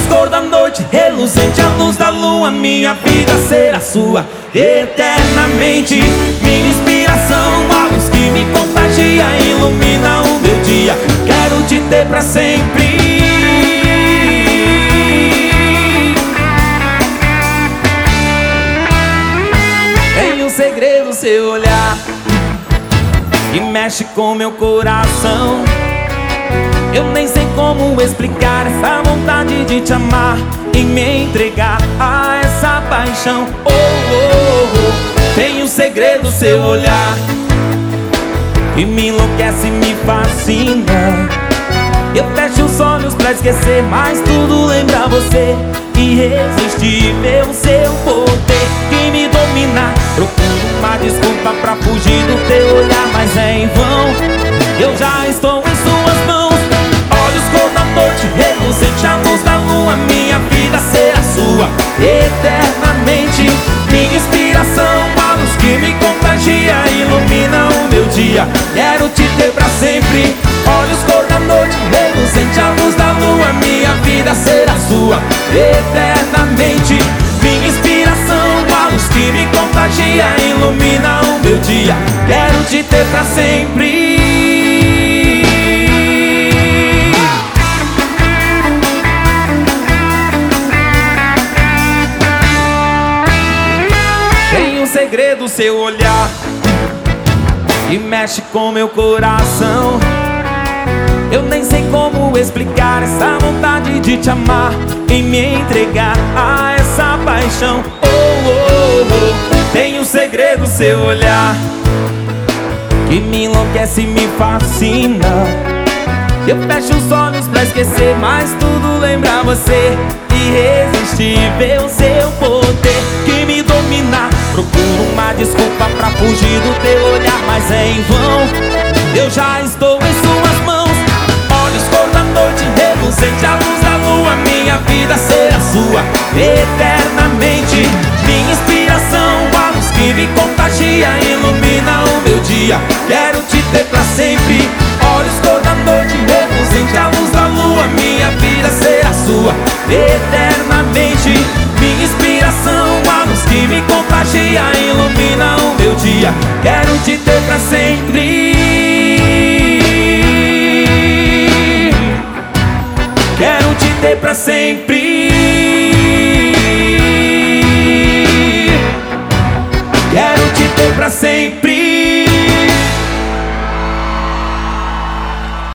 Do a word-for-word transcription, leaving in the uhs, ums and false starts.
cor da noite, reluzente a luz da lua, minha vida será sua eternamente. Minha inspiração, a luz que me contagia, ilumina o meu dia. Quero te ter pra sempre. Tem um segredo, seu olhar, que mexe com meu coração. Eu nem sei como explicar essa vontade de te amar e me entregar a essa paixão. Oh, oh, oh. Tem um segredo, seu olhar, que me enlouquece e me fascina. Eu fecho os olhos pra esquecer, mas tudo lembra você. Irresistível seu poder que me domina. Procuro uma desculpa pra fugir do teu olhar, mas é em vão. Eu já estou em suas mãos. Olhos cor da noite, reluzente a luz da lua, minha vida será sua eternamente. Minha inspiração, a luz que me contagia, ilumina o meu dia. Quero te ter pra sempre. Olhos cor da noite, reluzente a luz da lua, minha vida será sua eternamente. Minha inspiração, a luz que me contagia, ilumina o meu dia. Quero te ter pra sempre. Tem um segredo, seu olhar, que mexe com meu coração. Eu nem sei como explicar essa vontade de te amar e me entregar a essa paixão. Oh, oh, oh. Tem um segredo, seu olhar, que me enlouquece e me fascina. Eu fecho os olhos pra esquecer, mas tudo lembra você. Irresistível seu poder que me domina. Procuro uma desculpa pra fugir do teu olhar, mas é em vão. Eu já estou em suas mãos. Olhos cor da noite, reluzente a luz da lua, minha vida será sua eternamente. Minha inspiração, a luz que me contagia, ilumina o meu dia. Quero te ter pra sempre. Olhos cor da noite, reluzente a luz da lua, minha vida será sua eternamente. Minha inspiração, a luz que me contagia, ilumina o meu dia. Quero te ter pra sempre. Quero te ter pra sempre. Quero te ter pra sempre.